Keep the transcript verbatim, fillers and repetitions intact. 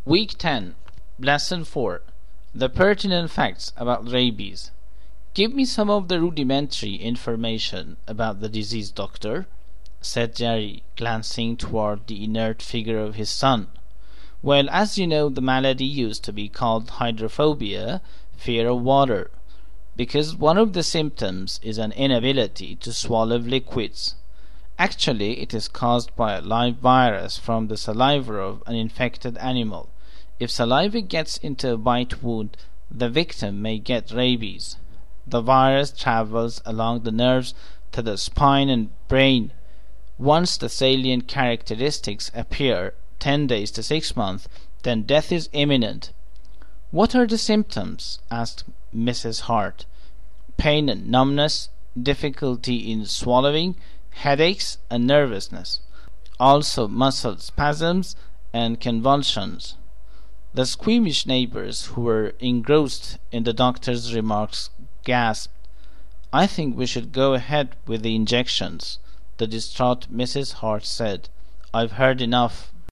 Week ten, Lesson four. The pertinent facts about rabies. "Give me some of the rudimentary information about the disease, doctor," said Jerry, glancing toward the inert figure of his son. "Well, as you know, the malady used to be called hydrophobia, fear of water, because one of the symptoms is an inability to swallow liquids. Actually, it is caused by a live virus from the saliva of an infected animal. If saliva gets into a bite wound, the victim may get rabies. The virus travels along the nerves to the spine and brain. Once the salient characteristics appear, ten days to six months, then death is imminent." "What are the symptoms?" asked Missus Hart. "Pain and numbness, difficulty in swallowing, headaches and nervousness. Also muscle spasms and convulsions." The squeamish neighbors, who were engrossed in the doctor's remarks, gasped. "I think we should go ahead with the injections," the distraught Missus Hart said. "I've heard enough.